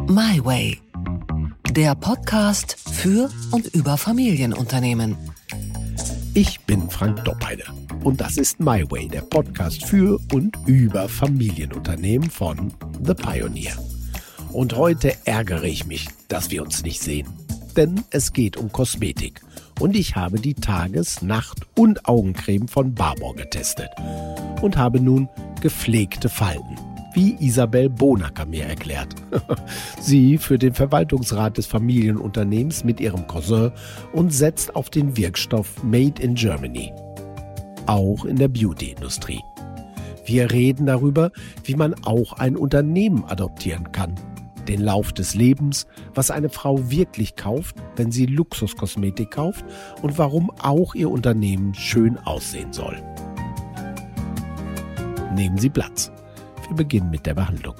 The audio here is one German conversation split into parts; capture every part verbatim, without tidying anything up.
My Way, der Podcast für und über Familienunternehmen. Ich bin Frank Doppheide und das ist My Way, der Podcast für und über Familienunternehmen von The Pioneer. Und heute ärgere ich mich, dass wir uns nicht sehen, denn es geht um Kosmetik und ich habe die Tages-, Nacht- und Augencreme von Barbour getestet und habe nun gepflegte Falten, wie Isabel Bonacker mir erklärt. Sie führt den Verwaltungsrat des Familienunternehmens mit ihrem Cousin und setzt auf den Wirkstoff Made in Germany. Auch in der Beauty-Industrie. Wir reden darüber, wie man auch ein Unternehmen adoptieren kann. Den Lauf des Lebens, was eine Frau wirklich kauft, wenn sie Luxuskosmetik kauft und warum auch ihr Unternehmen schön aussehen soll. Nehmen Sie Platz. Wir beginnen mit der Behandlung.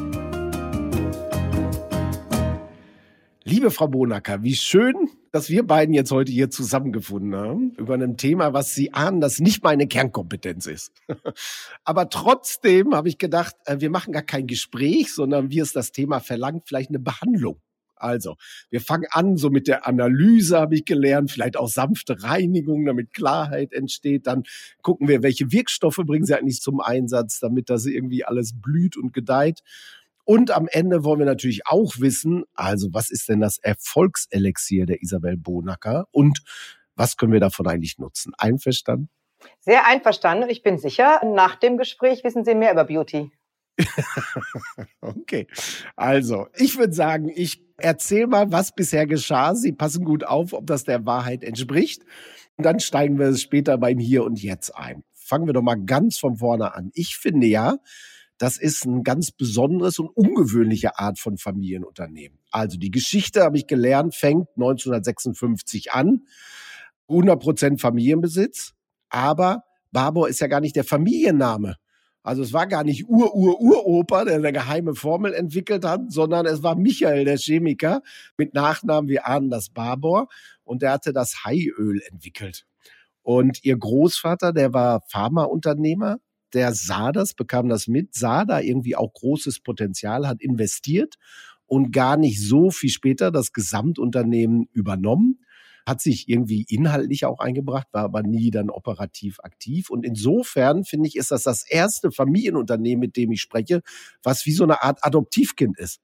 Liebe Frau Bonacker, wie schön, dass wir beiden jetzt heute hier zusammengefunden haben über ein Thema, was Sie ahnen, das nicht meine Kernkompetenz ist. Aber trotzdem habe ich gedacht, wir machen gar kein Gespräch, sondern wie es das Thema verlangt, vielleicht eine Behandlung. Also, wir fangen an so mit der Analyse, habe ich gelernt, vielleicht auch sanfte Reinigung, damit Klarheit entsteht. Dann gucken wir, welche Wirkstoffe bringen Sie eigentlich zum Einsatz, damit das irgendwie alles blüht und gedeiht. Und am Ende wollen wir natürlich auch wissen, also was ist denn das Erfolgselixier der Isabel Bonacker und was können wir davon eigentlich nutzen? Einverstanden? Sehr einverstanden und ich bin sicher, nach dem Gespräch wissen Sie mehr über Beauty. Okay, also ich würde sagen, ich erzähle mal, was bisher geschah. Sie passen gut auf, ob das der Wahrheit entspricht. Und dann steigen wir später beim Hier und Jetzt ein. Fangen wir doch mal ganz von vorne an. Ich finde ja, das ist ein ganz besonderes und ungewöhnliche Art von Familienunternehmen. Also die Geschichte, habe ich gelernt, fängt neunzehnhundertsechsundfünfzig an. hundert Prozent Familienbesitz. Aber Barbour ist ja gar nicht der Familienname. Also es war gar nicht Ur-Ur-Uropa, der eine geheime Formel entwickelt hat, sondern es war Michael, der Chemiker, mit Nachnamen, wir ahnen das, Barbour. Und der hatte das Haiöl entwickelt. Und ihr Großvater, der war Pharmaunternehmer, der sah das, bekam das mit, sah da irgendwie auch großes Potenzial, hat investiert und gar nicht so viel später das Gesamtunternehmen übernommen, hat sich irgendwie inhaltlich auch eingebracht, war aber nie dann operativ aktiv. Und insofern, finde ich, ist das das erste Familienunternehmen, mit dem ich spreche, was wie so eine Art Adoptivkind ist.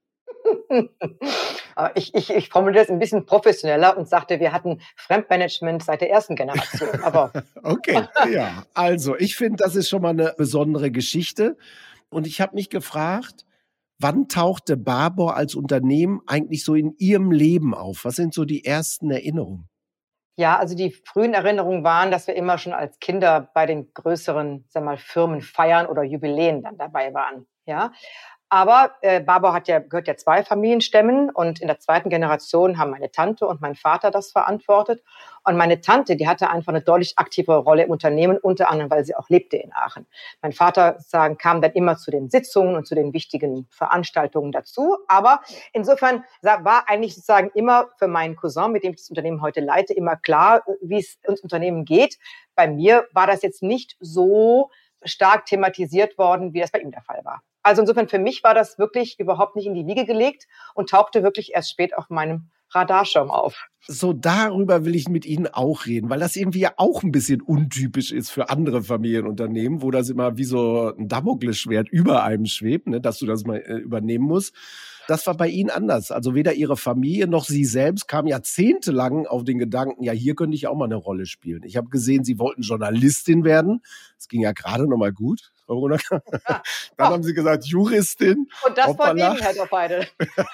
Ich, ich, ich formuliere das ein bisschen professioneller und sagte, wir hatten Fremdmanagement seit der ersten Generation. Aber okay, ja. Also ich finde, das ist schon mal eine besondere Geschichte. Und ich habe mich gefragt, wann tauchte Barbour als Unternehmen eigentlich so in Ihrem Leben auf? Was sind so die ersten Erinnerungen? Ja, also die frühen Erinnerungen waren, dass wir immer schon als Kinder bei den größeren, sag mal, Firmenfeiern oder Jubiläen dann dabei waren. Ja. Aber äh, Barbour hat ja, gehört ja zwei Familienstämmen und in der zweiten Generation haben meine Tante und mein Vater das verantwortet. Und meine Tante, die hatte einfach eine deutlich aktivere Rolle im Unternehmen, unter anderem, weil sie auch lebte in Aachen. Mein Vater sagen, kam dann immer zu den Sitzungen und zu den wichtigen Veranstaltungen dazu. Aber insofern war eigentlich sozusagen immer für meinen Cousin, mit dem ich das Unternehmen heute leite, immer klar, wie es ins Unternehmen geht. Bei mir war das jetzt nicht so stark thematisiert worden, wie das bei ihm der Fall war. Also insofern für mich war das wirklich überhaupt nicht in die Wiege gelegt und tauchte wirklich erst spät auf meinem Radarschirm auf. So, darüber will ich mit Ihnen auch reden, weil das irgendwie ja auch ein bisschen untypisch ist für andere Familienunternehmen, wo das immer wie so ein Damoklesschwert über einem schwebt, ne, dass du das mal äh, übernehmen musst. Das war bei Ihnen anders. Also weder Ihre Familie noch Sie selbst kamen jahrzehntelang auf den Gedanken, ja, hier könnte ich auch mal eine Rolle spielen. Ich habe gesehen, Sie wollten Journalistin werden. Das ging ja gerade noch mal gut. Ja. Dann oh. haben Sie gesagt, Juristin. Und das von Ihnen, Herr Doppheide.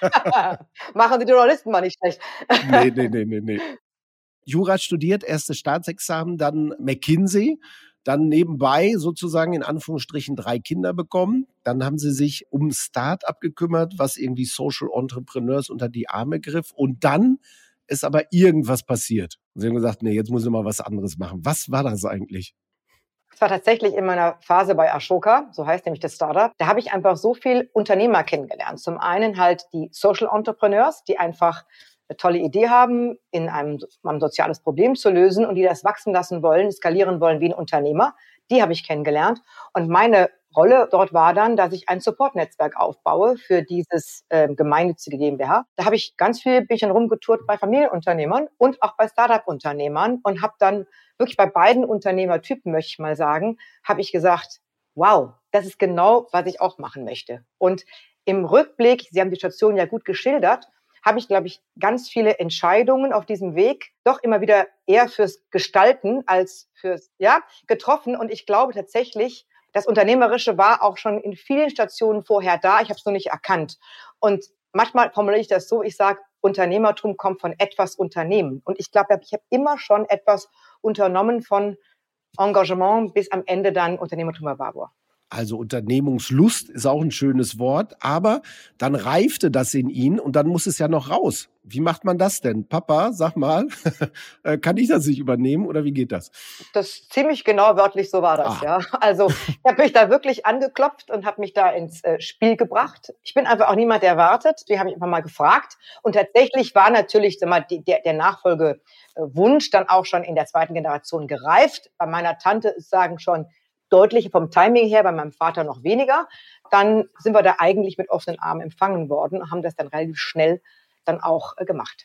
Machen Sie die Journalisten mal nicht schlecht. nee, nee, nee, nee, nee. Jura studiert, erstes Staatsexamen, dann McKinsey. Dann nebenbei sozusagen in Anführungsstrichen drei Kinder bekommen. Dann haben sie sich um ein Start-up gekümmert, was irgendwie Social Entrepreneurs unter die Arme griff. Und dann ist aber irgendwas passiert. Und sie haben gesagt, nee, jetzt muss ich mal was anderes machen. Was war das eigentlich? Es war tatsächlich in meiner Phase bei Ashoka, so heißt nämlich das Startup. Da habe ich einfach so viel Unternehmer kennengelernt. Zum einen halt die Social Entrepreneurs, die einfach eine tolle Idee haben, in einem, um ein soziales Problem zu lösen und die das wachsen lassen wollen, skalieren wollen wie ein Unternehmer. Die habe ich kennengelernt. Und meine Rolle dort war dann, dass ich ein Support-Netzwerk aufbaue für dieses äh, gemeinnützige GmbH. Da habe ich ganz viel bin ich dann rumgetourt bei Familienunternehmern und auch bei Startup-Unternehmern und habe dann wirklich bei beiden Unternehmertypen, möchte ich mal sagen, habe ich gesagt, wow, das ist genau, was ich auch machen möchte. Und im Rückblick, Sie haben die Station ja gut geschildert, habe ich, glaube ich, ganz viele Entscheidungen auf diesem Weg doch immer wieder eher fürs Gestalten als fürs, ja, getroffen. Und ich glaube tatsächlich, das Unternehmerische war auch schon in vielen Stationen vorher da. Ich habe es nur nicht erkannt. Und manchmal formuliere ich das so, ich sage, Unternehmertum kommt von etwas Unternehmen. Und ich glaube, ich habe immer schon etwas unternommen von Engagement bis am Ende dann Unternehmertum bei Barbour. Also Unternehmungslust ist auch ein schönes Wort, aber dann reifte das in ihn und dann muss es ja noch raus. Wie macht man das denn? Papa, sag mal, kann ich das nicht übernehmen oder wie geht das? Das ziemlich genau wörtlich so war das, ah. ja. Also ich habe mich da wirklich angeklopft und habe mich da ins äh, Spiel gebracht. Ich bin einfach auch niemand, der wartet. Die habe ich einfach mal gefragt und tatsächlich war natürlich sag mal, die, der, der Nachfolgewunsch dann auch schon in der zweiten Generation gereift. Bei meiner Tante ist sagen schon deutlich vom Timing her, bei meinem Vater noch weniger. Dann sind wir da eigentlich mit offenen Armen empfangen worden und haben das dann relativ schnell dann auch äh, gemacht.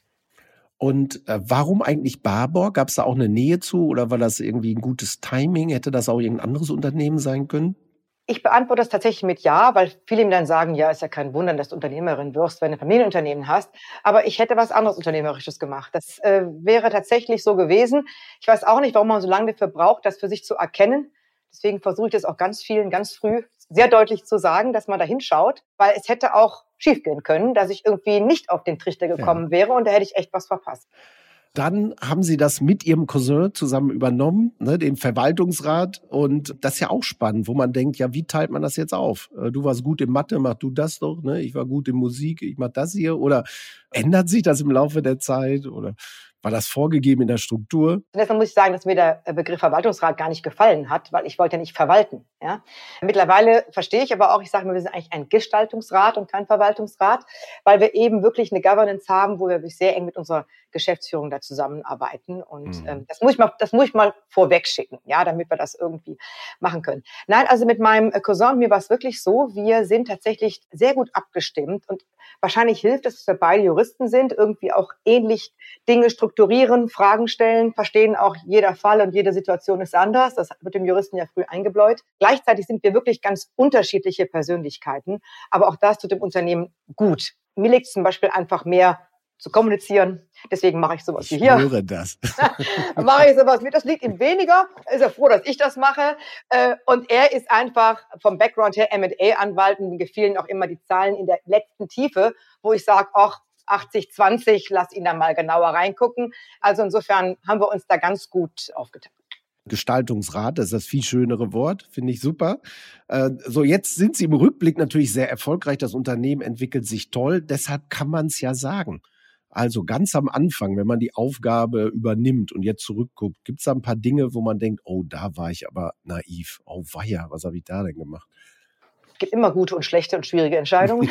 Und äh, warum eigentlich Barbour? Gab es da auch eine Nähe zu oder war das irgendwie ein gutes Timing? Hätte das auch irgendein anderes Unternehmen sein können? Ich beantworte das tatsächlich mit Ja, weil viele ihm dann sagen, ja, ist ja kein Wunder, dass du Unternehmerin wirst, wenn du ein Familienunternehmen hast. Aber ich hätte was anderes Unternehmerisches gemacht. Das äh, wäre tatsächlich so gewesen. Ich weiß auch nicht, warum man so lange dafür braucht, das für sich zu erkennen. Deswegen versuche ich das auch ganz vielen ganz früh sehr deutlich zu sagen, dass man da hinschaut, weil es hätte auch schiefgehen können, dass ich irgendwie nicht auf den Trichter gekommen ja. wäre und da hätte ich echt was verpasst. Dann haben Sie das mit Ihrem Cousin zusammen übernommen, ne, den Verwaltungsrat. Und das ist ja auch spannend, wo man denkt, ja, wie teilt man das jetzt auf? Du warst gut in Mathe, mach du das doch. Ne? Ich war gut in Musik, ich mach das hier. Oder ändert sich das im Laufe der Zeit? Oder war das vorgegeben in der Struktur? Deshalb muss ich sagen, dass mir der Begriff Verwaltungsrat gar nicht gefallen hat, weil ich wollte ja nicht verwalten. Ja? Mittlerweile verstehe ich aber auch, ich sage mal, wir sind eigentlich ein Gestaltungsrat und kein Verwaltungsrat, weil wir eben wirklich eine Governance haben, wo wir sehr eng mit unserer Geschäftsführung da zusammenarbeiten. Und mhm. ähm, das muss ich mal, das muss ich mal vorweg schicken, ja, damit wir das irgendwie machen können. Nein, also mit meinem Cousin, mir war es wirklich so, wir sind tatsächlich sehr gut abgestimmt und wahrscheinlich hilft es, dass wir beide Juristen sind, irgendwie auch ähnlich Dinge strukturieren, Fragen stellen, verstehen auch jeder Fall und jede Situation ist anders. Das wird dem Juristen ja früh eingebläut. Gleichzeitig sind wir wirklich ganz unterschiedliche Persönlichkeiten, aber auch das tut dem Unternehmen gut. Mir liegt zum Beispiel einfach mehr zu kommunizieren. Deswegen mache ich sowas wie hier. Ich höre das. mache ich sowas wie, das liegt ihm weniger. Ist er froh, dass ich das mache. Und er ist einfach vom Background her M und A-Anwalt und gefielen auch immer die Zahlen in der letzten Tiefe, wo ich sage, ach, achtzig zwanzig, lass ihn da mal genauer reingucken. Also insofern haben wir uns da ganz gut aufgeteilt. Gestaltungsrat, das ist das viel schönere Wort, finde ich super. Äh, so, jetzt sind Sie im Rückblick natürlich sehr erfolgreich. Das Unternehmen entwickelt sich toll. Deshalb kann man es ja sagen. Also ganz am Anfang, wenn man die Aufgabe übernimmt und jetzt zurückguckt, gibt es da ein paar Dinge, wo man denkt, oh, da war ich aber naiv. Oh weia, was habe ich da denn gemacht? Es gibt immer gute und schlechte und schwierige Entscheidungen.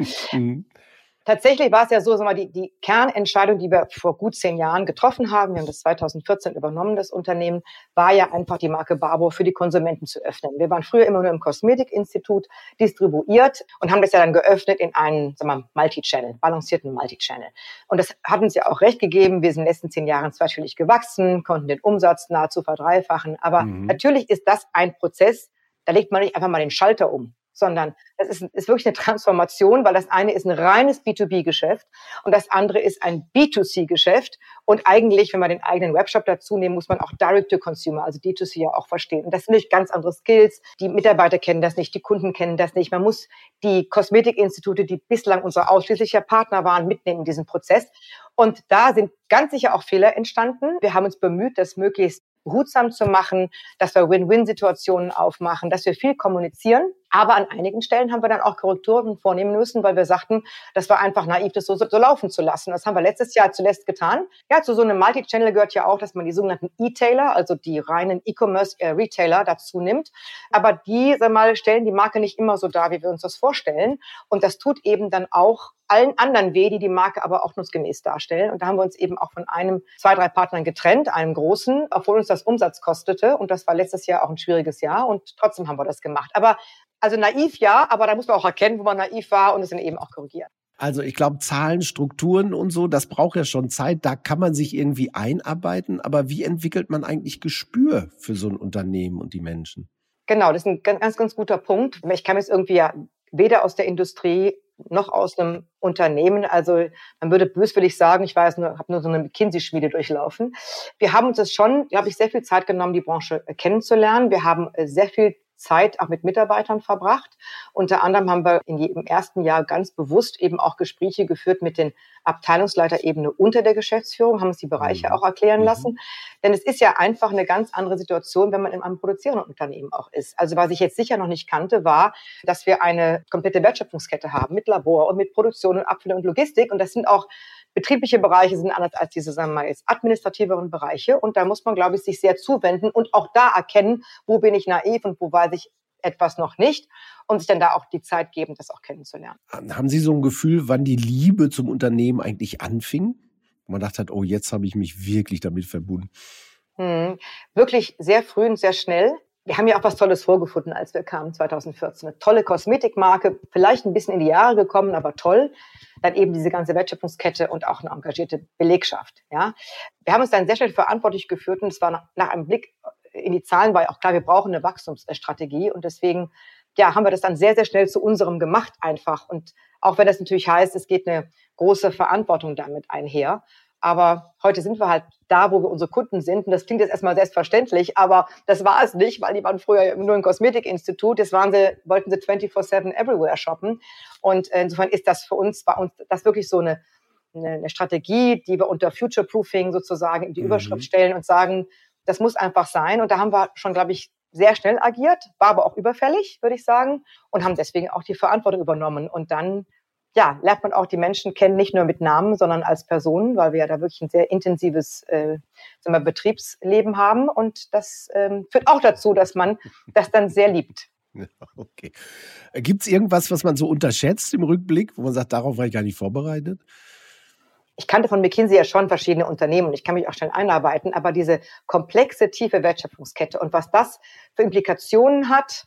Tatsächlich war es ja so, sag mal, die, die Kernentscheidung, die wir vor gut zehn Jahren getroffen haben, wir haben das zweitausendvierzehn übernommen, das Unternehmen, war ja einfach die Marke Barbour für die Konsumenten zu öffnen. Wir waren früher immer nur im Kosmetikinstitut distribuiert und haben das ja dann geöffnet in einen, sag mal, Multi-Channel, balancierten Multi-Channel. Und das hat uns ja auch recht gegeben. Wir sind in den letzten zehn Jahren zweistellig gewachsen, konnten den Umsatz nahezu verdreifachen. Aber mhm. natürlich ist das ein Prozess, da legt man nicht einfach mal den Schalter um, sondern das ist, ist wirklich eine Transformation, weil das eine ist ein reines B zwei B-Geschäft und das andere ist ein B zwei C-Geschäft. Und eigentlich, wenn wir den eigenen Webshop dazu nehmen, muss man auch Direct-to-Consumer, also D zwei C ja auch verstehen. Und das sind natürlich ganz andere Skills. Die Mitarbeiter kennen das nicht, die Kunden kennen das nicht. Man muss die Kosmetikinstitute, die bislang unser ausschließlicher Partner waren, mitnehmen in diesen Prozess. Und da sind ganz sicher auch Fehler entstanden. Wir haben uns bemüht, das möglichst behutsam zu machen, dass wir Win-Win-Situationen aufmachen, dass wir viel kommunizieren. Aber an einigen Stellen haben wir dann auch Korrekturen vornehmen müssen, weil wir sagten, das war einfach naiv, das so, so laufen zu lassen. Das haben wir letztes Jahr zuletzt getan. Ja, zu so einem Multi-Channel gehört ja auch, dass man die sogenannten E-Tailer, also die reinen E-Commerce-Retailer dazu nimmt. Aber die, sag mal, stellen die Marke nicht immer so dar, wie wir uns das vorstellen. Und das tut eben dann auch allen anderen weh, die die Marke aber ordnungsgemäß darstellen. Und da haben wir uns eben auch von einem, zwei, drei Partnern getrennt, einem großen, obwohl uns das Umsatz kostete. Und das war letztes Jahr auch ein schwieriges Jahr. Und trotzdem haben wir das gemacht. Aber also naiv ja, aber da muss man auch erkennen, wo man naiv war und es dann eben auch korrigieren. Also ich glaube, Zahlen, Strukturen und so, das braucht ja schon Zeit. Da kann man sich irgendwie einarbeiten. Aber wie entwickelt man eigentlich Gespür für so ein Unternehmen und die Menschen? Genau, das ist ein ganz, ganz, ganz guter Punkt. Ich kann jetzt irgendwie ja weder aus der Industrie noch aus einem Unternehmen. Also man würde böswillig sagen, ich weiß nur, habe nur so eine McKinsey-Schmiede durchlaufen. Wir haben uns das schon, glaube ich, sehr viel Zeit genommen, die Branche kennenzulernen. Wir haben sehr viel Zeit auch mit Mitarbeitern verbracht. Unter anderem haben wir in jedem ersten Jahr ganz bewusst eben auch Gespräche geführt mit den Abteilungsleiterebene unter der Geschäftsführung, haben uns die Bereiche auch erklären lassen. Denn es ist ja einfach eine ganz andere Situation, wenn man in einem produzierenden Unternehmen auch ist. Also was ich jetzt sicher noch nicht kannte, war, dass wir eine komplette Wertschöpfungskette haben mit Labor und mit Produktion und Abfüllung und Logistik. Und das sind auch betriebliche Bereiche, sind anders als diese, sagen wir mal, jetzt administrativeren Bereiche. Und da muss man, glaube ich, sich sehr zuwenden und auch da erkennen, wo bin ich naiv und wo weiß ich etwas noch nicht und sich dann da auch die Zeit geben, das auch kennenzulernen. Haben Sie so ein Gefühl, wann die Liebe zum Unternehmen eigentlich anfing? Wo man dachte, oh, jetzt habe ich mich wirklich damit verbunden. Hm, wirklich sehr früh und sehr schnell. Wir haben ja auch was Tolles vorgefunden, als wir kamen zwanzig vierzehn. Eine tolle Kosmetikmarke, vielleicht ein bisschen in die Jahre gekommen, aber toll. Dann eben diese ganze Wertschöpfungskette und auch eine engagierte Belegschaft. Ja, wir haben uns dann sehr schnell verantwortlich geführt und es war nach, nach einem Blick in die Zahlen war ja auch klar, wir brauchen eine Wachstumsstrategie und deswegen ja, haben wir das dann sehr, sehr schnell zu unserem gemacht einfach. Und auch wenn das natürlich heißt, es geht eine große Verantwortung damit einher. Aber heute sind wir halt da, wo wir unsere Kunden sind. Und das klingt jetzt erstmal selbstverständlich, aber das war es nicht, weil die waren früher nur ein Kosmetikinstitut. Jetzt waren sie, wollten sie vierundzwanzig sieben everywhere shoppen. Und insofern ist das für uns, bei uns, das wirklich so eine, eine, eine Strategie, die wir unter Future-Proofing sozusagen in die mhm. Überschrift stellen und sagen, das muss einfach sein. Und da haben wir schon, glaube ich, sehr schnell agiert, war aber auch überfällig, würde ich sagen, und haben deswegen auch die Verantwortung übernommen. Und dann ja, lernt man auch die Menschen kennen, nicht nur mit Namen, sondern als Personen, weil wir ja da wirklich ein sehr intensives äh, sagen wir, Betriebsleben haben. Und das ähm, führt auch dazu, dass man das dann sehr liebt. Okay. Gibt es irgendwas, was man so unterschätzt im Rückblick, wo man sagt, darauf war ich gar nicht vorbereitet? Ich kannte von McKinsey ja schon verschiedene Unternehmen und ich kann mich auch schnell einarbeiten, aber diese komplexe, tiefe Wertschöpfungskette und was das für Implikationen hat,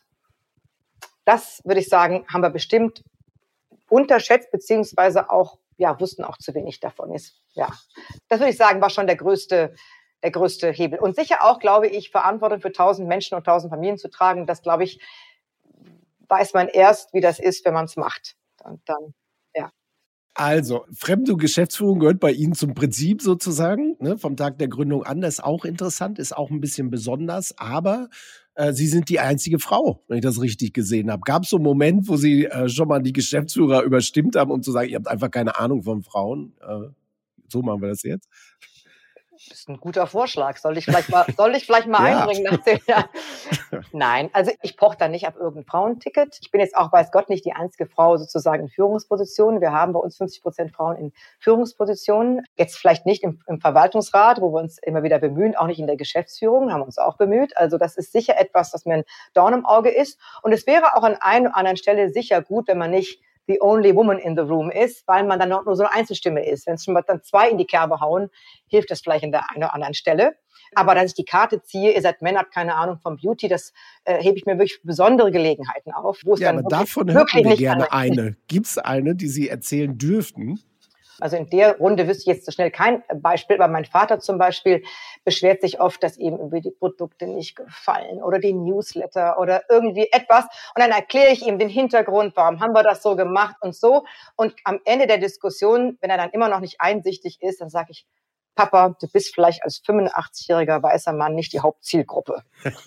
das würde ich sagen, haben wir bestimmt unterschätzt, beziehungsweise auch, ja, wussten auch zu wenig davon. Ist, ja, das würde ich sagen, war schon der größte, der größte Hebel. Und sicher auch, glaube ich, Verantwortung für tausend Menschen und tausend Familien zu tragen, das, glaube ich, weiß man erst, wie das ist, wenn man es macht. Und dann, ja. Also, fremde Geschäftsführung gehört bei Ihnen zum Prinzip sozusagen, ne, vom Tag der Gründung an. Das ist auch interessant, ist auch ein bisschen besonders, aber äh, Sie sind die einzige Frau, wenn ich das richtig gesehen habe. Gab es so einen Moment, wo Sie äh, schon mal die Geschäftsführer überstimmt haben, um zu sagen, ihr habt einfach keine Ahnung von Frauen? Äh, so machen wir das jetzt. Das ist ein guter Vorschlag. Soll ich vielleicht mal, soll ich vielleicht mal ja. einbringen? Nach dem Jahr? Nein, also ich poche da nicht auf irgendein Frauenticket. Ich bin jetzt auch, weiß Gott, nicht die einzige Frau sozusagen in Führungspositionen. Wir haben bei uns fünfzig Prozent Frauen in Führungspositionen. Jetzt vielleicht nicht im, im Verwaltungsrat, wo wir uns immer wieder bemühen, auch nicht in der Geschäftsführung, haben wir uns auch bemüht. Also das ist sicher etwas, was mir ein Dorn im Auge ist. Und es wäre auch an einer oder anderen Stelle sicher gut, wenn man nicht the only woman in the room ist, weil man dann nur so eine Einzelstimme ist. Wenn es schon mal dann zwei in die Kerbe hauen, hilft das vielleicht an der einen oder anderen Stelle. Aber dass ich die Karte ziehe, ihr seid Männer, habt keine Ahnung vom Beauty, das äh, hebe ich mir wirklich für besondere Gelegenheiten auf. Wo es ja, dann aber wirklich, davon wirklich hätten wir nicht gerne kann. eine. Gibt es eine, die Sie erzählen dürften? Also in der Runde wüsste ich jetzt so schnell kein Beispiel, aber mein Vater zum Beispiel beschwert sich oft, dass ihm irgendwie die Produkte nicht gefallen oder die Newsletter oder irgendwie etwas. Und dann erkläre ich ihm den Hintergrund, warum haben wir das so gemacht und so. Und am Ende der Diskussion, wenn er dann immer noch nicht einsichtig ist, dann sage ich, Papa, du bist vielleicht als fünfundachtzigjähriger weißer Mann nicht die Hauptzielgruppe.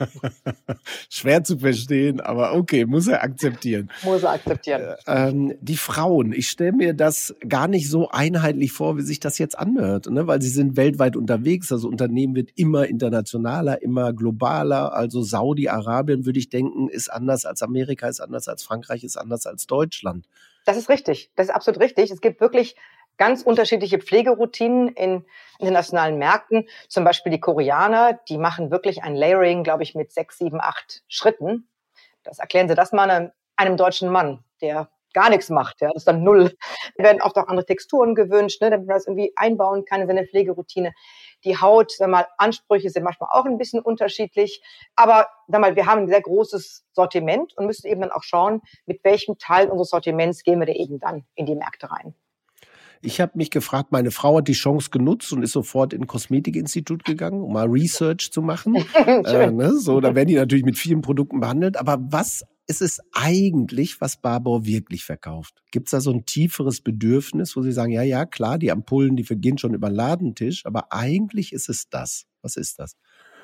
Schwer zu verstehen, aber okay, muss er akzeptieren. Muss er akzeptieren. Äh, ähm, die Frauen, ich stelle mir das gar nicht so einheitlich vor, wie sich das jetzt anhört, ne? Weil sie sind weltweit unterwegs, das Unternehmen wird immer internationaler, immer globaler, also Saudi-Arabien, würde ich denken, ist anders als Amerika, ist anders als Frankreich, ist anders als Deutschland. Das ist richtig, das ist absolut richtig. Es gibt wirklich ganz unterschiedliche Pflegeroutinen in internationalen Märkten. Zum Beispiel die Koreaner, die machen wirklich ein Layering, glaube ich, mit sechs, sieben, acht Schritten. Das erklären Sie das mal einem, einem deutschen Mann, der gar nichts macht. Ja, das ist dann null. Da werden oft auch andere Texturen gewünscht, ne, damit man das irgendwie einbauen kann in seine Pflegeroutine. Die Haut, sag mal, Ansprüche sind manchmal auch ein bisschen unterschiedlich. Aber sag mal, wir haben ein sehr großes Sortiment und müssen eben dann auch schauen, mit welchem Teil unseres Sortiments gehen wir da eben dann in die Märkte rein. Ich habe mich gefragt, meine Frau hat die Chance genutzt und ist sofort in ein Kosmetikinstitut gegangen, um mal Research zu machen. äh, ne? So, da werden die natürlich mit vielen Produkten behandelt. Aber was ist es eigentlich, was Barbour wirklich verkauft? Gibt es da so ein tieferes Bedürfnis, wo Sie sagen, ja, ja, klar, die Ampullen, die vergehen schon über den Ladentisch, aber eigentlich ist es das. Was ist das?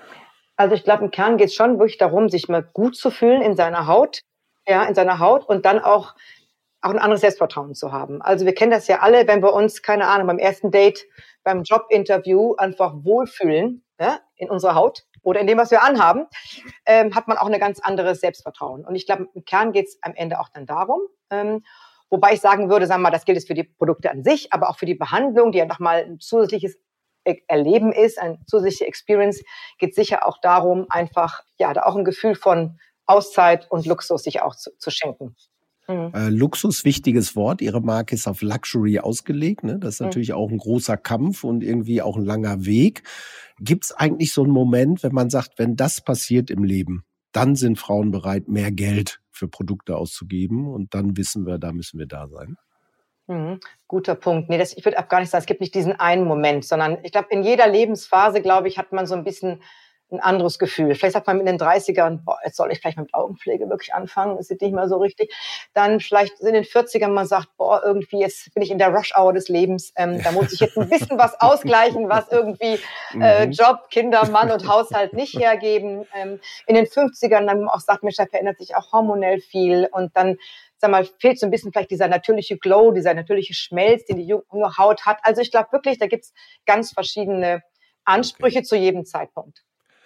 Also ich glaube, im Kern geht es schon wirklich darum, sich mal gut zu fühlen in seiner Haut, ja, in seiner Haut und dann auch auch ein anderes Selbstvertrauen zu haben. Also wir kennen das ja alle, wenn wir uns, keine Ahnung, beim ersten Date, beim Jobinterview einfach wohlfühlen, ja, in unserer Haut oder in dem, was wir anhaben, ähm, hat man auch ein ganz anderes Selbstvertrauen. Und ich glaube, im Kern geht es am Ende auch dann darum, ähm, wobei ich sagen würde, sagen wir mal, das gilt jetzt für die Produkte an sich, aber auch für die Behandlung, die ja nochmal ein zusätzliches Erleben ist, eine zusätzliche Experience, geht sicher auch darum, einfach, ja, da auch ein Gefühl von Auszeit und Luxus sich auch zu, zu schenken. Mhm. Äh, Luxus, wichtiges Wort. Ihre Marke ist auf Luxury ausgelegt. Ne? Das ist natürlich mhm. auch ein großer Kampf und irgendwie auch ein langer Weg. Gibt es eigentlich so einen Moment, wenn man sagt, wenn das passiert im Leben, dann sind Frauen bereit, mehr Geld für Produkte auszugeben und dann wissen wir, da müssen wir da sein? Mhm. Guter Punkt. Nee, das, ich würde auch gar nicht sagen, es gibt nicht diesen einen Moment, sondern ich glaube, in jeder Lebensphase, glaube ich, hat man so ein bisschen ein anderes Gefühl. Vielleicht sagt man in den dreißigern, boah, jetzt soll ich vielleicht mal mit Augenpflege wirklich anfangen, das ist nicht mehr so richtig. Dann vielleicht in den vierzigern man sagt, boah, irgendwie jetzt bin ich in der Rush-Hour des Lebens, ähm, da muss ich jetzt ein bisschen was ausgleichen, was irgendwie äh, Job, Kinder, Mann und Haushalt nicht hergeben. Ähm, in den fünfzigern dann man auch sagt, Mensch, da verändert sich auch hormonell viel und dann sag mal, fehlt so ein bisschen vielleicht dieser natürliche Glow, dieser natürliche Schmelz, den die junge Haut hat. Also ich glaube wirklich, da gibt's ganz verschiedene Ansprüche okay. zu jedem Zeitpunkt.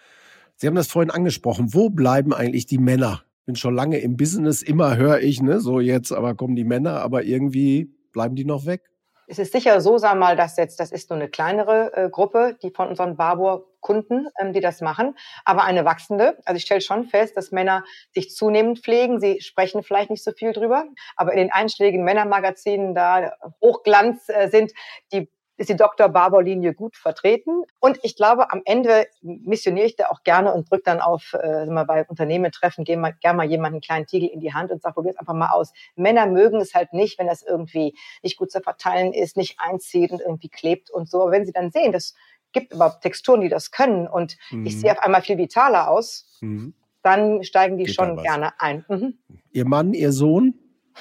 Sie haben das vorhin angesprochen. Wo bleiben eigentlich die Männer? Bin schon lange im Business, immer höre ich, ne, so jetzt, aber kommen die Männer, aber irgendwie bleiben die noch weg? Es ist sicher so, sag mal, dass jetzt, das ist nur eine kleinere äh, Gruppe, die von unseren Barbour-Kunden, ähm, die das machen, aber eine wachsende. Also ich stelle schon fest, dass Männer sich zunehmend pflegen. Sie sprechen vielleicht nicht so viel drüber, aber in den einschlägigen Männermagazinen da Hochglanz äh, sind, die ist die Doktor Barbour-Linie gut vertreten. Und ich glaube, am Ende missioniere ich da auch gerne und drücke dann auf, äh, mal bei Unternehmen treffen, gehe mal, gerne mal jemanden einen kleinen Tiegel in die Hand und sage, probier es einfach mal aus. Männer mögen es halt nicht, wenn das irgendwie nicht gut zu verteilen ist, nicht einzieht und irgendwie klebt und so. Aber wenn sie dann sehen, das gibt überhaupt Texturen, die das können und mhm. ich sehe auf einmal viel vitaler aus, mhm. dann steigen die Geht schon gerne ein. Mhm. Ihr Mann, Ihr Sohn?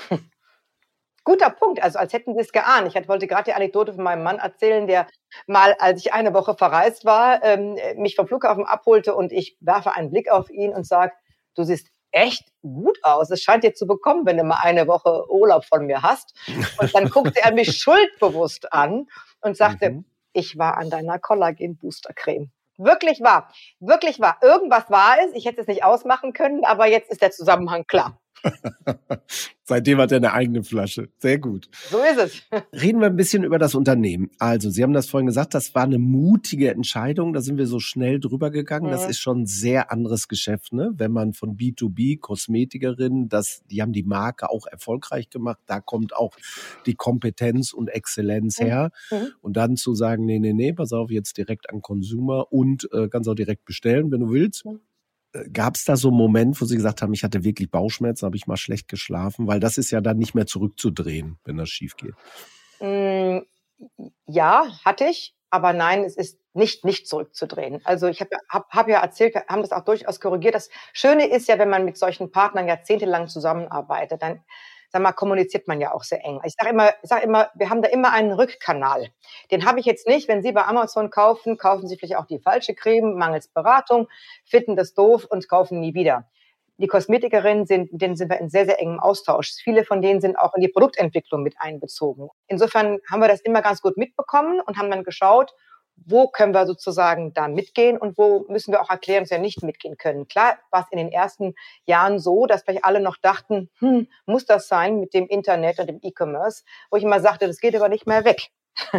Guter Punkt, also als hätten Sie es geahnt. Ich wollte gerade die Anekdote von meinem Mann erzählen, der mal, als ich eine Woche verreist war, ähm, mich vom Flughafen abholte und ich werfe einen Blick auf ihn und sage, du siehst echt gut aus. Es scheint dir zu bekommen, wenn du mal eine Woche Urlaub von mir hast. Und dann guckte er mich schuldbewusst an und sagte, mhm. ich war an deiner Kollagen-Booster-Creme. Wirklich wahr, wirklich wahr. Irgendwas war es, ich hätte es nicht ausmachen können, aber jetzt ist der Zusammenhang klar. Seitdem hat er eine eigene Flasche. Sehr gut. So ist es. Reden wir ein bisschen über das Unternehmen. Also, Sie haben das vorhin gesagt, das war eine mutige Entscheidung. Da sind wir so schnell drüber gegangen. Mhm. Das ist schon ein sehr anderes Geschäft, ne? Wenn man von B zwei B, Kosmetikerin, das, die haben die Marke auch erfolgreich gemacht. Da kommt auch die Kompetenz und Exzellenz mhm. her. Mhm. Und dann zu sagen, nee, nee, nee, pass auf, jetzt direkt an Consumer und äh, kannst auch direkt bestellen, wenn du willst. Mhm. Gab es da so einen Moment, wo Sie gesagt haben, ich hatte wirklich Bauchschmerzen, habe ich mal schlecht geschlafen? Weil das ist ja dann nicht mehr zurückzudrehen, wenn das schief geht. Mm, ja, hatte ich. Aber nein, es ist nicht nicht zurückzudrehen. Also ich habe hab, hab ja erzählt, wir haben das auch durchaus korrigiert. Das Schöne ist ja, wenn man mit solchen Partnern jahrzehntelang zusammenarbeitet, dann sag mal, kommuniziert man ja auch sehr eng. Ich sage immer, ich sag immer, wir haben da immer einen Rückkanal. Den habe ich jetzt nicht. Wenn Sie bei Amazon kaufen, kaufen Sie vielleicht auch die falsche Creme, mangels Beratung, finden das doof und kaufen nie wieder. Die Kosmetikerinnen sind, mit denen sind wir in sehr, sehr engem Austausch. Viele von denen sind auch in die Produktentwicklung mit einbezogen. Insofern haben wir das immer ganz gut mitbekommen und haben dann geschaut, wo können wir sozusagen da mitgehen und wo müssen wir auch erklären, dass wir nicht mitgehen können. Klar war es in den ersten Jahren so, dass vielleicht alle noch dachten, hm, muss das sein mit dem Internet und dem E-Commerce, wo ich immer sagte, das geht aber nicht mehr weg.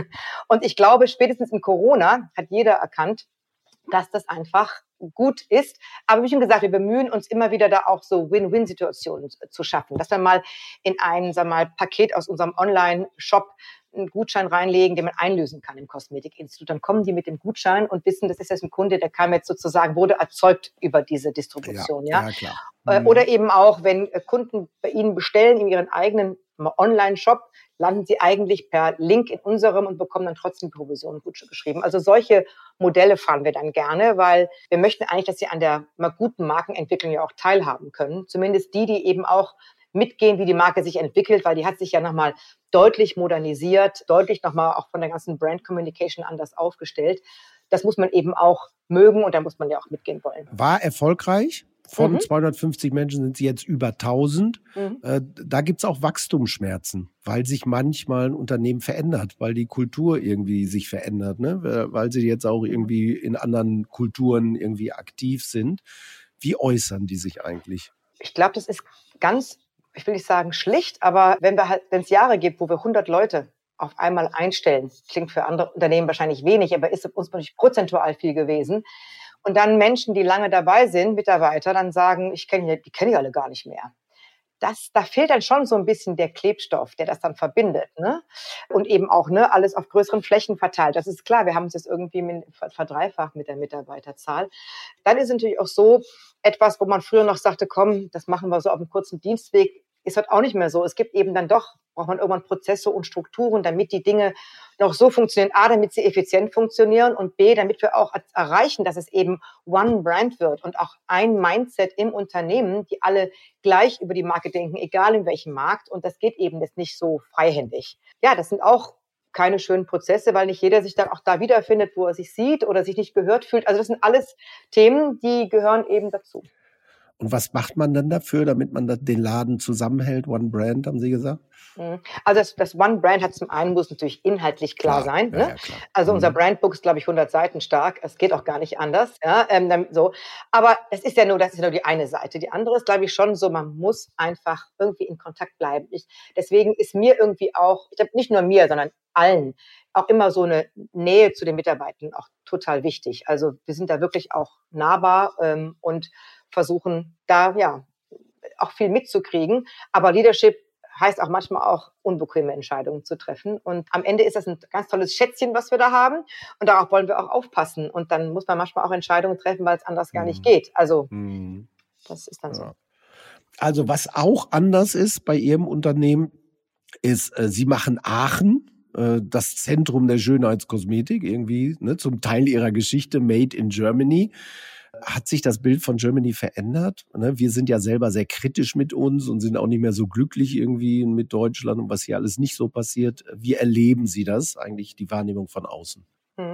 Und ich glaube, spätestens in Corona hat jeder erkannt, dass das einfach gut ist. Aber wie schon gesagt, wir bemühen uns immer wieder da auch so Win-Win-Situationen zu schaffen, dass wir mal in ein, sagen wir mal, Paket aus unserem Online-Shop einen Gutschein reinlegen, den man einlösen kann im Kosmetikinstitut. Dann kommen die mit dem Gutschein und wissen, das ist jetzt ein Kunde, der kam jetzt sozusagen, wurde erzeugt über diese Distribution. Ja, ja? Ja, klar. Mhm. Oder eben auch, wenn Kunden bei Ihnen bestellen in ihren eigenen Online-Shop, landen sie eigentlich per Link in unserem und bekommen dann trotzdem Provision gut geschrieben. Also solche Modelle fahren wir dann gerne, weil wir möchten eigentlich, dass sie an der mal guten Markenentwicklung ja auch teilhaben können. Zumindest die, die eben auch mitgehen, wie die Marke sich entwickelt, weil die hat sich ja nochmal deutlich modernisiert, deutlich nochmal auch von der ganzen Brand Communication anders aufgestellt. Das muss man eben auch mögen und da muss man ja auch mitgehen wollen. War erfolgreich. Von mhm. zweihundertfünfzig Menschen sind sie jetzt über tausend. Mhm. Äh, da gibt's auch Wachstumsschmerzen, weil sich manchmal ein Unternehmen verändert, weil die Kultur irgendwie sich verändert, ne? Weil sie jetzt auch irgendwie in anderen Kulturen irgendwie aktiv sind. Wie äußern die sich eigentlich? Ich glaube, das ist ganz, ich will nicht sagen schlicht, aber wenn wir halt, wenn es Jahre gibt, wo wir hundert Leute auf einmal einstellen, klingt für andere Unternehmen wahrscheinlich wenig, aber ist uns natürlich prozentual viel gewesen. Und dann Menschen, die lange dabei sind, Mitarbeiter, dann sagen, ich kenne die, die kenne ich alle gar nicht mehr. Das, da fehlt dann schon so ein bisschen der Klebstoff, der das dann verbindet, ne? Und eben auch, ne, alles auf größeren Flächen verteilt. Das ist klar, wir haben es jetzt irgendwie mit, verdreifacht mit der Mitarbeiterzahl. Dann ist es natürlich auch so etwas, wo man früher noch sagte, komm, das machen wir so auf einem kurzen Dienstweg. Ist halt auch nicht mehr so. Es gibt eben dann doch, braucht man irgendwann Prozesse und Strukturen, damit die Dinge noch so funktionieren. A, damit sie effizient funktionieren und B, damit wir auch erreichen, dass es eben One Brand wird und auch ein Mindset im Unternehmen, die alle gleich über die Marke denken, egal in welchem Markt. Und das geht eben jetzt nicht so freihändig. Ja, das sind auch keine schönen Prozesse, weil nicht jeder sich dann auch da wiederfindet, wo er sich sieht oder sich nicht gehört fühlt. Also das sind alles Themen, die gehören eben dazu. Und was macht man dann dafür, damit man den Laden zusammenhält? One Brand, haben Sie gesagt? Also das, das One Brand hat zum einen, muss natürlich inhaltlich klar, klar. sein. Ne? Ja, ja, klar. Also mhm. unser Brandbook ist, glaube ich, hundert Seiten stark. Es geht auch gar nicht anders. Ja, ähm, so. Aber das ist ja nur, das ist nur die eine Seite. Die andere ist, glaube ich, schon so, man muss einfach irgendwie in Kontakt bleiben. Ich, deswegen ist mir irgendwie auch, ich glaube nicht nur mir, sondern allen, auch immer so eine Nähe zu den Mitarbeitern auch total wichtig. Also wir sind da wirklich auch nahbar ähm, und versuchen da ja auch viel mitzukriegen. Aber Leadership heißt auch manchmal auch unbequeme Entscheidungen zu treffen. Und am Ende ist das ein ganz tolles Schätzchen, was wir da haben. Und darauf wollen wir auch aufpassen. Und dann muss man manchmal auch Entscheidungen treffen, weil es anders gar nicht geht. Also mhm. das ist dann ja. so. Also was auch anders ist bei Ihrem Unternehmen, ist, äh, Sie machen Aachen, äh, das Zentrum der Schönheitskosmetik, irgendwie, ne, zum Teil Ihrer Geschichte, Made in Germany. Hat sich das Bild von Germany verändert? Wir sind ja selber sehr kritisch mit uns und sind auch nicht mehr so glücklich irgendwie mit Deutschland und was hier alles nicht so passiert. Wie erleben Sie das eigentlich, die Wahrnehmung von außen?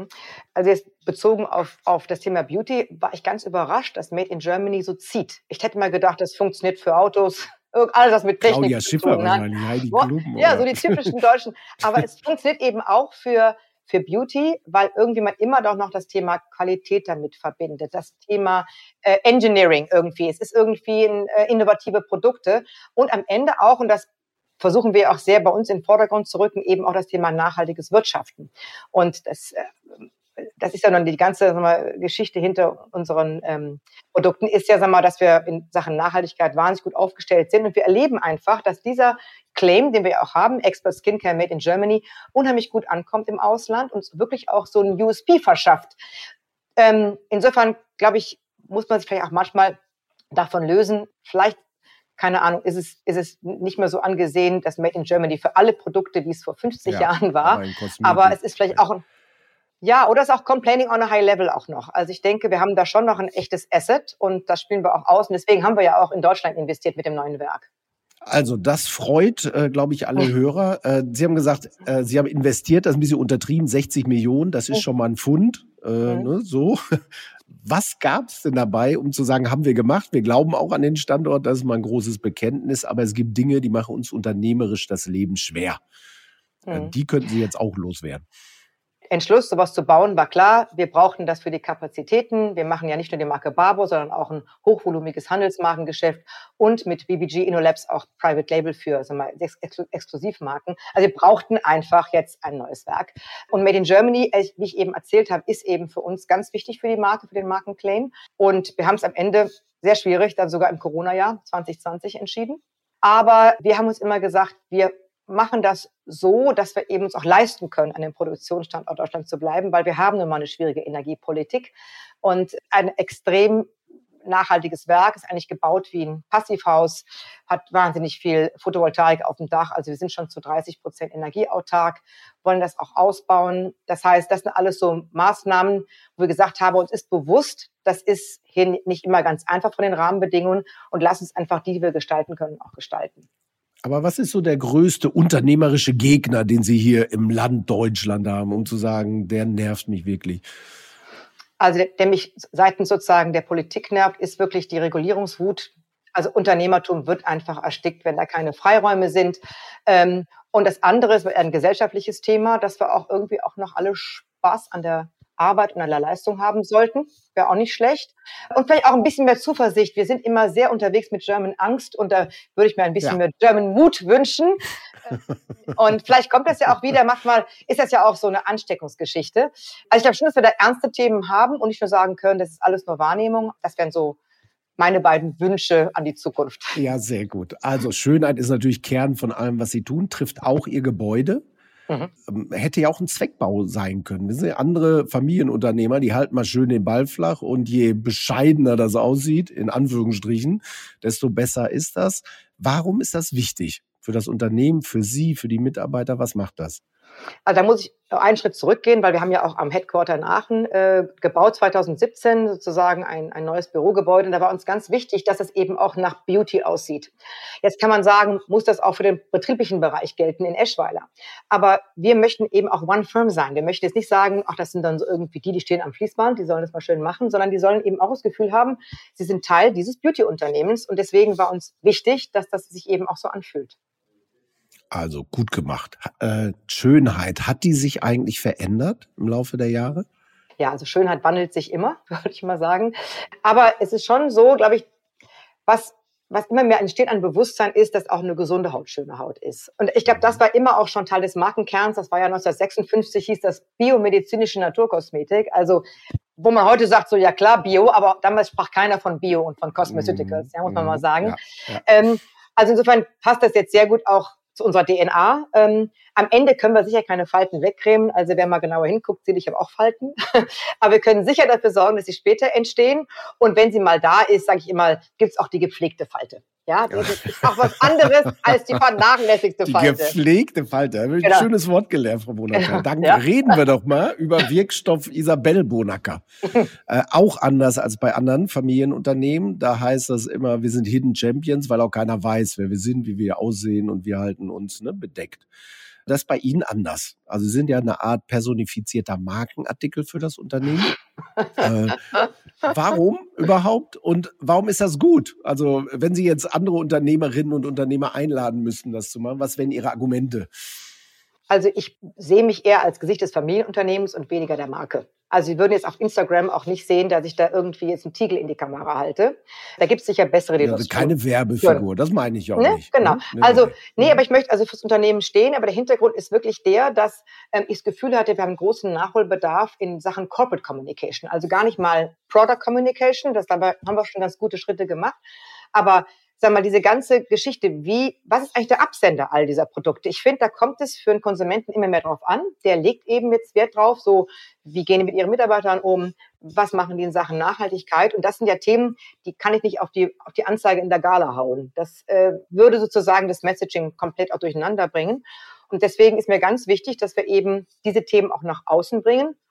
Also jetzt bezogen auf, auf das Thema Beauty war ich ganz überrascht, dass Made in Germany so zieht. Ich hätte mal gedacht, das funktioniert für Autos, alles was mit Technik Claudia zu Schiffer tun wahrscheinlich, Heidi Klum. Ja, so die typischen Deutschen. Aber es funktioniert eben auch für für Beauty, weil irgendwie man immer doch noch das Thema Qualität damit verbindet, das Thema äh, Engineering irgendwie. Es ist irgendwie ein, äh, innovative Produkte und am Ende auch, und das versuchen wir auch sehr bei uns in den Vordergrund zu rücken, eben auch das Thema nachhaltiges Wirtschaften. Und das äh, das ist ja dann die ganze, sag mal, Geschichte hinter unseren ähm, Produkten, ist ja, sag mal, dass wir in Sachen Nachhaltigkeit wahnsinnig gut aufgestellt sind. Und wir erleben einfach, dass dieser Claim, den wir ja auch haben, Expert Skincare Made in Germany, unheimlich gut ankommt im Ausland und wirklich auch so ein U S P verschafft. Ähm, insofern, glaube ich, muss man sich vielleicht auch manchmal davon lösen. Vielleicht, keine Ahnung, ist es, ist es nicht mehr so angesehen, dass Made in Germany für alle Produkte, wie es vor fünfzig ja, Jahren war. Aber, aber es ist vielleicht auch ein Ja, oder ist auch Complaining on a High Level auch noch. Also ich denke, wir haben da schon noch ein echtes Asset und das spielen wir auch aus. Und deswegen haben wir ja auch in Deutschland investiert mit dem neuen Werk. Also das freut, äh, glaube ich, alle Hörer. Äh, Sie haben gesagt, äh, Sie haben investiert, das ist ein bisschen untertrieben, sechzig Millionen, das ist schon mal ein Pfund. Äh, Mhm. ne, so. Was gab es denn dabei, um zu sagen, haben wir gemacht? Wir glauben auch an den Standort, das ist mal ein großes Bekenntnis, aber es gibt Dinge, die machen uns unternehmerisch das Leben schwer. Äh, Mhm. die könnten Sie jetzt auch loswerden. Entschluss, sowas zu bauen, war klar. Wir brauchten das für die Kapazitäten. Wir machen ja nicht nur die Marke Barbour, sondern auch ein hochvolumiges Handelsmarkengeschäft und mit B B G InnoLabs auch Private Label für sagen wir mal, Ex Ex Exklusivmarken. Also wir brauchten einfach jetzt ein neues Werk. Und Made in Germany, wie ich eben erzählt habe, ist eben für uns ganz wichtig für die Marke, für den Markenclaim. Und wir haben es am Ende sehr schwierig, dann sogar im Corona-Jahr zwanzig zwanzig entschieden. Aber wir haben uns immer gesagt, wir machen das so, dass wir eben uns auch leisten können, an dem Produktionsstandort Deutschland zu bleiben, weil wir haben nun mal eine schwierige Energiepolitik und ein extrem nachhaltiges Werk, ist eigentlich gebaut wie ein Passivhaus, hat wahnsinnig viel Photovoltaik auf dem Dach, also wir sind schon zu dreißig Prozent energieautark, wollen das auch ausbauen. Das heißt, das sind alles so Maßnahmen, wo wir gesagt haben, uns ist bewusst, das ist hier nicht immer ganz einfach von den Rahmenbedingungen und lass uns einfach die, die wir gestalten können, auch gestalten. Aber was ist so der größte unternehmerische Gegner, den Sie hier im Land Deutschland haben, um zu sagen, der nervt mich wirklich? Also der, der mich seitens sozusagen der Politik nervt, ist wirklich die Regulierungswut. Also Unternehmertum wird einfach erstickt, wenn da keine Freiräume sind. Ähm, und das andere ist ein gesellschaftliches Thema, dass wir auch irgendwie auch noch alle Spaß an der Arbeit und an der Leistung haben sollten. Wäre auch nicht schlecht. Und vielleicht auch ein bisschen mehr Zuversicht. Wir sind immer sehr unterwegs mit German Angst und da würde ich mir ein bisschen ja. mehr German Mut wünschen. Und vielleicht kommt das ja auch wieder. Manchmal ist das ja auch so eine Ansteckungsgeschichte. Also ich glaube schon, dass wir da ernste Themen haben und nicht nur sagen können, das ist alles nur Wahrnehmung. Das wären so meine beiden Wünsche an die Zukunft. Ja, sehr gut. Also Schönheit ist natürlich Kern von allem, was Sie tun, trifft auch Ihr Gebäude. Mhm. Hätte ja auch ein Zweckbau sein können. Wissen Sie, andere Familienunternehmer, die halten mal schön den Ball flach und je bescheidener das aussieht, in Anführungsstrichen, desto besser ist das. Warum ist das wichtig für das Unternehmen, für Sie, für die Mitarbeiter? Was macht das? Also da muss ich einen Schritt zurückgehen, weil wir haben ja auch am Headquarter in Aachen äh, gebaut, zwanzig siebzehn sozusagen ein, ein neues Bürogebäude. Und da war uns ganz wichtig, dass es eben auch nach Beauty aussieht. Jetzt kann man sagen, muss das auch für den betrieblichen Bereich gelten in Eschweiler. Aber wir möchten eben auch One Firm sein. Wir möchten jetzt nicht sagen, ach, das sind dann so irgendwie die, die stehen am Fließband, die sollen das mal schön machen, sondern die sollen eben auch das Gefühl haben, sie sind Teil dieses Beauty-Unternehmens. Und deswegen war uns wichtig, dass das sich eben auch so anfühlt. Also gut gemacht. Äh, Schönheit, hat die sich eigentlich verändert im Laufe der Jahre? Ja, also Schönheit wandelt sich immer, würde ich mal sagen. Aber es ist schon so, glaube ich, was, was immer mehr entsteht an Bewusstsein ist, dass auch eine gesunde Haut schöne Haut ist. Und ich glaube, das war immer auch schon Teil des Markenkerns. Das war ja neunzehnhundertsechsundfünfzig, hieß das biomedizinische Naturkosmetik. Also wo man heute sagt, so ja klar, Bio, aber damals sprach keiner von Bio und von Cosmeceuticals, ja, muss man mal sagen. Ja, ja. Ähm, also insofern passt das jetzt sehr gut auch zu unserer D N A. Ähm, am Ende können wir sicher keine Falten wegcremen. Also wer mal genauer hinguckt, sieht, ich habe auch Falten. Aber wir können sicher dafür sorgen, dass sie später entstehen. Und wenn sie mal da ist, sage ich immer, gibt's auch die gepflegte Falte. Ja, das ist auch was anderes als die vernachlässigte die Falte. Die gepflegte Falte. Ein genau. schönes Wort gelernt, Frau Bonacker. Genau. Dann ja. reden wir doch mal über Wirkstoff Isabel Bonacker. äh, auch anders als bei anderen Familienunternehmen. Da heißt das immer, wir sind Hidden Champions, weil auch keiner weiß, wer wir sind, wie wir aussehen und wir halten uns ne, bedeckt. Das ist bei Ihnen anders. Also Sie sind ja eine Art personifizierter Markenartikel für das Unternehmen. äh, warum überhaupt und warum ist das gut? Also wenn Sie jetzt andere Unternehmerinnen und Unternehmer einladen müssten, das zu machen, was wären Ihre Argumente? Also ich sehe mich eher als Gesicht des Familienunternehmens und weniger der Marke. Also Sie würden jetzt auf Instagram auch nicht sehen, dass ich da irgendwie jetzt einen Tiegel in die Kamera halte. Da gibt es sicher bessere, die ja, das keine tun. Werbefigur, das meine ich auch ne? nicht. Genau. Ne? Nee, also nee. nee, aber ich möchte also fürs Unternehmen stehen, aber der Hintergrund ist wirklich der, dass ähm, ich das Gefühl hatte, wir haben einen großen Nachholbedarf in Sachen Corporate Communication. Also gar nicht mal Product Communication, das dabei haben wir schon ganz gute Schritte gemacht, aber sag mal, diese ganze Geschichte, wie, was ist eigentlich der Absender all dieser Produkte? Ich finde, da kommt es für einen Konsumenten immer mehr drauf an. Der legt eben jetzt Wert drauf, so, wie gehen die mit ihren Mitarbeitern um? Was machen die in Sachen Nachhaltigkeit? Und das sind ja Themen, die kann ich nicht auf die, auf die Anzeige in der Gala hauen. Das äh, würde sozusagen das Messaging komplett auch durcheinander bringen. Und deswegen ist mir ganz wichtig, dass wir eben diese Themen auch nach außen bringen,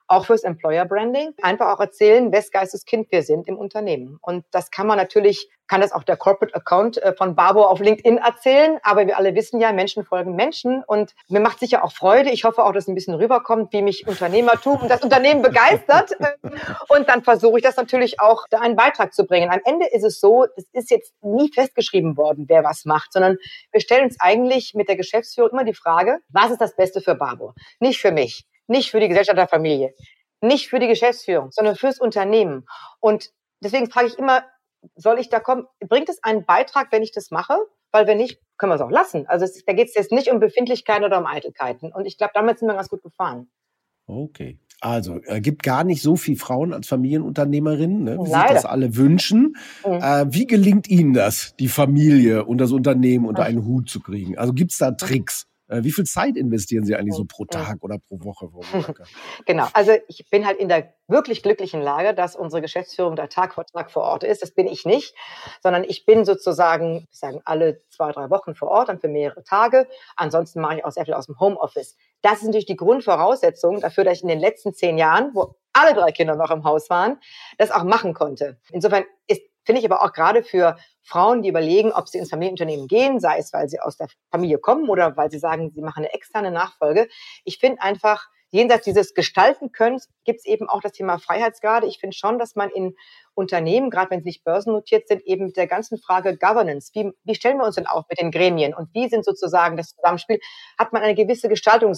auch fürs Employer Branding, einfach auch erzählen, wes Geistes Kind wir sind im Unternehmen. Und das kann man natürlich, kann das auch der Corporate Account von Barbour auf LinkedIn erzählen, aber wir alle wissen ja, Menschen folgen Menschen und mir macht sicher auch Freude. Ich hoffe auch, dass ein bisschen rüberkommt, wie mich Unternehmertum und das Unternehmen begeistert. Und dann versuche ich das natürlich auch, da einen Beitrag zu bringen. Am Ende ist es so, es ist jetzt nie festgeschrieben worden, wer was macht, sondern wir stellen uns eigentlich mit der Geschäftsführung immer die Frage, was ist das Beste für Barbour? Nicht für mich, nicht für die Gesellschaft der Familie, nicht für die Geschäftsführung, sondern fürs Unternehmen. Und deswegen frage ich immer, soll ich da kommen? Bringt es einen Beitrag, wenn ich das mache? Weil wenn nicht, können wir es auch lassen. Also es, da geht es jetzt nicht um Befindlichkeiten oder um Eitelkeiten. Und ich glaube, damit sind wir ganz gut gefahren. Okay. Also, es gibt gar nicht so viele Frauen als Familienunternehmerinnen, ne, wie Leider. sich das alle wünschen. Mhm. Äh, wie gelingt Ihnen das, die Familie und das Unternehmen unter einen Hut zu kriegen? Also gibt es da Tricks? Äh, wie viel Zeit investieren Sie eigentlich so pro Tag oder pro Woche? Genau, also ich bin halt in der wirklich glücklichen Lage, dass unsere Geschäftsführung da Tag für Tag vor Ort ist. Das bin ich nicht, sondern ich bin sozusagen, ich sagen, alle zwei, drei Wochen vor Ort, dann für mehrere Tage. Ansonsten mache ich auch sehr viel aus dem Homeoffice. Das ist natürlich die Grundvoraussetzung dafür, dass ich in den letzten zehn Jahren, wo alle drei Kinder noch im Haus waren, das auch machen konnte. Insofern ist, finde ich aber auch gerade für Frauen, die überlegen, ob sie ins Familienunternehmen gehen, sei es, weil sie aus der Familie kommen oder weil sie sagen, sie machen eine externe Nachfolge. Ich finde einfach, jenseits dieses Gestalten können, gibt es eben auch das Thema Freiheitsgrade. Ich finde schon, dass man in Unternehmen, gerade wenn sie nicht börsennotiert sind, eben mit der ganzen Frage Governance, wie, wie stellen wir uns denn auf mit den Gremien und wie sind sozusagen das Zusammenspiel, hat man eine gewisse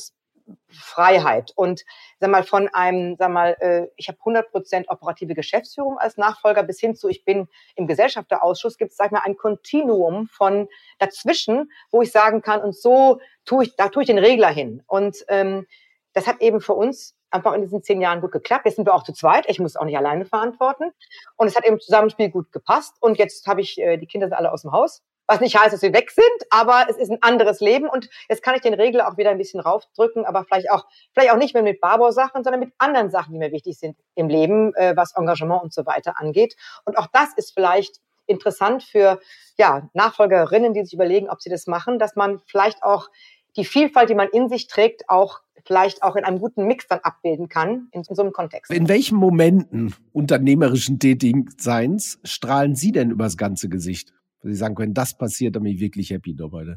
Gestaltungsfreiheit. Und sag mal, von einem, sag mal, äh, ich habe hundert Prozent operative Geschäftsführung als Nachfolger bis hin zu, ich bin im Gesellschafterausschuss, gibt es, sag ich mal, ein Kontinuum von dazwischen, wo ich sagen kann, und so tue ich, da tue ich den Regler hin. Und ähm, das hat eben für uns einfach in diesen zehn Jahren gut geklappt. Jetzt sind wir auch zu zweit. Ich muss auch nicht alleine verantworten. Und es hat eben im Zusammenspiel gut gepasst. Und jetzt habe ich, äh, die Kinder sind alle aus dem Haus. Was nicht heißt, dass sie weg sind, aber es ist ein anderes Leben. Und jetzt kann ich den Regler auch wieder ein bisschen raufdrücken, aber vielleicht auch, vielleicht auch nicht mehr mit Barbour-Sachen, sondern mit anderen Sachen, die mir wichtig sind im Leben, äh, was Engagement und so weiter angeht. Und auch das ist vielleicht interessant für, ja, Nachfolgerinnen, die sich überlegen, ob sie das machen, dass man vielleicht auch die Vielfalt, die man in sich trägt, auch vielleicht auch in einem guten Mix dann abbilden kann, in, in so einem Kontext. In welchen Momenten unternehmerischen Tätigseins strahlen Sie denn übers ganze Gesicht? Wo Sie sagen können, das passiert, da bin ich wirklich happy dabei.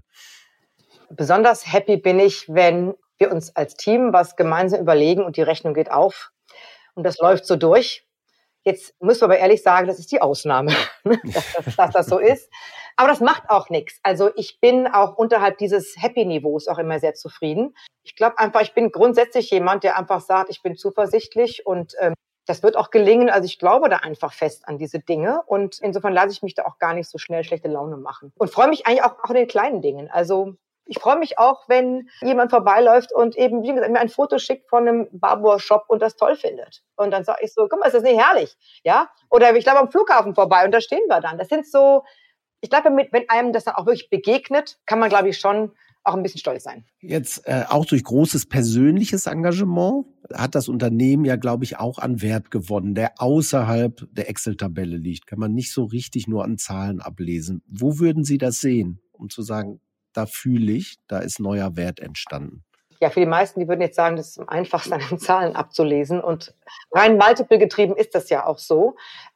Besonders happy bin ich, wenn wir uns als Team was gemeinsam überlegen und die Rechnung geht auf und das läuft so durch. Jetzt müssen wir aber ehrlich sagen, das ist die Ausnahme, dass, das, dass das so ist. Aber das macht auch nichts. Also ich bin auch unterhalb dieses Happy-Niveaus auch immer sehr zufrieden. Ich glaube einfach, ich bin grundsätzlich jemand, der einfach sagt, ich bin zuversichtlich und ähm, das wird auch gelingen. Also ich glaube da einfach fest an diese Dinge und insofern lasse ich mich da auch gar nicht so schnell schlechte Laune machen. Und freue mich eigentlich auch, auch in den kleinen Dingen. Also ich freue mich auch, wenn jemand vorbeiläuft und eben, wie gesagt, mir ein Foto schickt von einem Barbour-Shop und das toll findet. Und dann sage ich so, guck mal, ist das nicht herrlich? Ja? Oder ich glaube am Flughafen vorbei und da stehen wir dann. Das sind so, ich glaube, wenn einem das dann auch wirklich begegnet, kann man, glaube ich, schon auch ein bisschen stolz sein. Jetzt äh, auch durch großes persönliches Engagement hat das Unternehmen ja, glaube ich, auch an Wert gewonnen, der außerhalb der Excel-Tabelle liegt. Kann man nicht so richtig nur an Zahlen ablesen. Wo würden Sie das sehen, um zu sagen, da fühle ich, da ist neuer Wert entstanden? Ja, für die meisten, die würden jetzt sagen, das ist am einfachsten an den Zahlen abzulesen. Und rein multiple getrieben ist das ja auch so.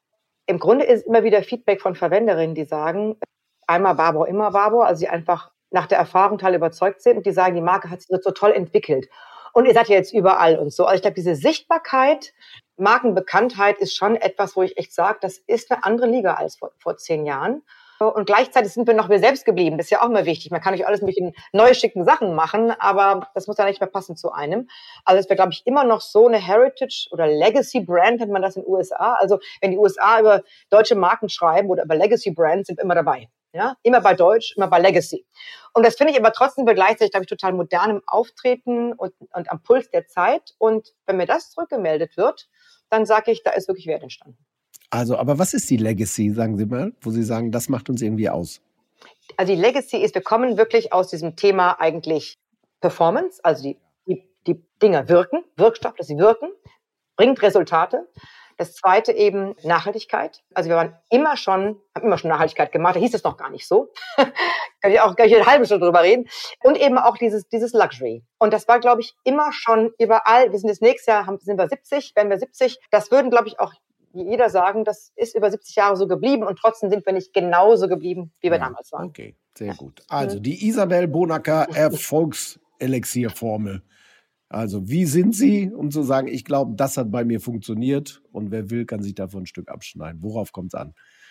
Im Grunde ist immer wieder Feedback von Verwenderinnen, die sagen, einmal Barbour, immer Barbour, also die einfach nach der Erfahrung total überzeugt sind und die sagen, die Marke hat sich so toll entwickelt. Und ihr seid ja jetzt überall und so. Also ich glaube, diese Sichtbarkeit, Markenbekanntheit ist schon etwas, wo ich echt sage, das ist eine andere Liga als vor, vor zehn Jahren. Und gleichzeitig sind wir noch wir selbst geblieben. Das ist ja auch immer wichtig. Man kann nicht alles mit den neu schicken Sachen machen, aber das muss dann nicht mehr passen zu einem. Also es wäre, glaube ich, immer noch so eine Heritage- oder Legacy-Brand, nennt man das in den U S A. Also wenn die U S A über deutsche Marken schreiben oder über Legacy-Brands, sind wir immer dabei. Ja, immer bei Deutsch, immer bei Legacy. Und das finde ich aber trotzdem gleichzeitig, glaube ich, total modern im Auftreten und, und am Puls der Zeit. Und wenn mir das zurückgemeldet wird, dann sage ich, da ist wirklich Wert entstanden. Also, aber was ist die Legacy, sagen Sie mal, wo Sie sagen, das macht uns irgendwie aus? Also die Legacy ist, wir kommen wirklich aus diesem Thema eigentlich Performance, also die, die, die Dinger wirken, Wirkstoff, dass sie wirken, bringt Resultate. Das zweite eben Nachhaltigkeit. Also wir waren immer schon, haben immer schon Nachhaltigkeit gemacht, da hieß es noch gar nicht so. Kann ich auch gleich eine halbe Stunde drüber reden. Und eben auch dieses, dieses Luxury. Und das war, glaube ich, immer schon überall. Wir sind jetzt nächstes Jahr, haben, sind wir siebzig, werden wir siebzig. Das würden, glaube ich, auch jeder sagen, das ist über siebzig Jahre so geblieben und trotzdem sind wir nicht genauso geblieben, wie wir ja, damals waren. Okay, sehr gut. Also die Isabel Bonacker Erfolgselixierformel. Also wie sind Sie, um zu sagen, ich glaube, das hat bei mir funktioniert und wer will, kann sich davon ein Stück abschneiden. Worauf kommt es an?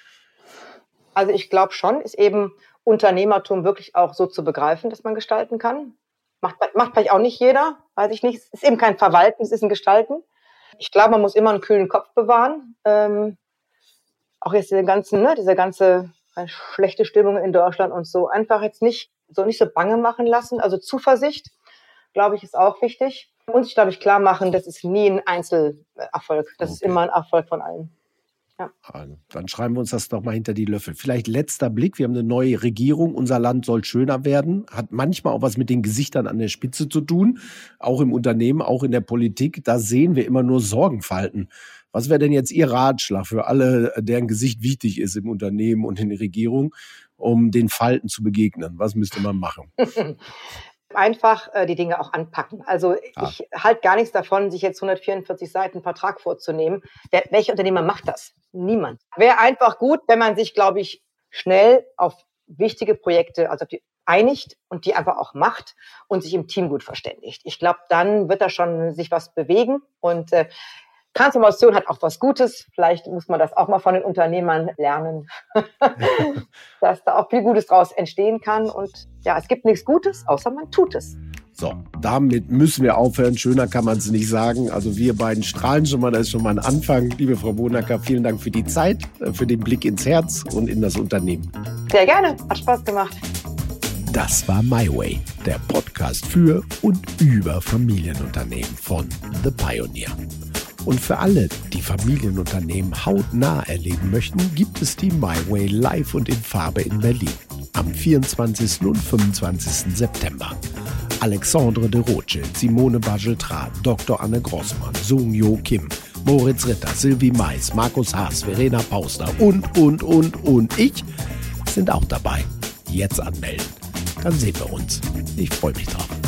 Also ich glaube schon, ist eben Unternehmertum wirklich auch so zu begreifen, dass man gestalten kann. Macht, macht vielleicht auch nicht jeder, weiß ich nicht. Es ist eben kein Verwalten, es ist ein Gestalten. Ich glaube, man muss immer einen kühlen Kopf bewahren. Ähm, auch jetzt diese ganzen, ne, diese ganze schlechte Stimmung in Deutschland und so einfach jetzt nicht so nicht so bange machen lassen. Also Zuversicht, glaube ich, ist auch wichtig. Und sich, glaube ich, klar machen, das ist nie ein Einzelerfolg. Das okay. ist immer ein Erfolg von allen. Ja. Also, dann schreiben wir uns das doch mal hinter die Löffel. Vielleicht letzter Blick. Wir haben eine neue Regierung. Unser Land soll schöner werden. Hat manchmal auch was mit den Gesichtern an der Spitze zu tun. Auch im Unternehmen, auch in der Politik. Da sehen wir immer nur Sorgenfalten. Was wäre denn jetzt Ihr Ratschlag für alle, deren Gesicht wichtig ist im Unternehmen und in der Regierung, um den Falten zu begegnen? Was müsste man machen? Einfach äh, die Dinge auch anpacken. Also ah. ich halte gar nichts davon, sich jetzt hundertvierundvierzig Seiten Vertrag vorzunehmen. Wer, welcher Unternehmer macht das? Niemand. Wäre einfach gut, wenn man sich, glaube ich, schnell auf wichtige Projekte, also auf die einigt und die einfach auch macht und sich im Team gut verständigt. Ich glaube, dann wird da schon sich was bewegen und äh, Transformation hat auch was Gutes. Vielleicht muss man das auch mal von den Unternehmern lernen, dass da auch viel Gutes draus entstehen kann. Und ja, es gibt nichts Gutes, außer man tut es. So, damit müssen wir aufhören. Schöner kann man es nicht sagen. Also wir beiden strahlen schon mal, das ist schon mal ein Anfang. Liebe Frau Bonacker, vielen Dank für die Zeit, für den Blick ins Herz und in das Unternehmen. Sehr gerne, hat Spaß gemacht. Das war My Way, der Podcast für und über Familienunternehmen von The Pioneer. Und für alle, die Familienunternehmen hautnah erleben möchten, gibt es die My Way live und in Farbe in Berlin am vierundzwanzigsten und fünfundzwanzigsten September. Alexandre de Rothschild, Simone Bagel-Trat, Doktor Anne Grossmann, Sung-Jo Kim, Moritz Ritter, Sylvie Mais, Markus Haas, Verena Pauster und, und, und, und ich sind auch dabei. Jetzt anmelden. Dann sehen wir uns. Ich freue mich drauf.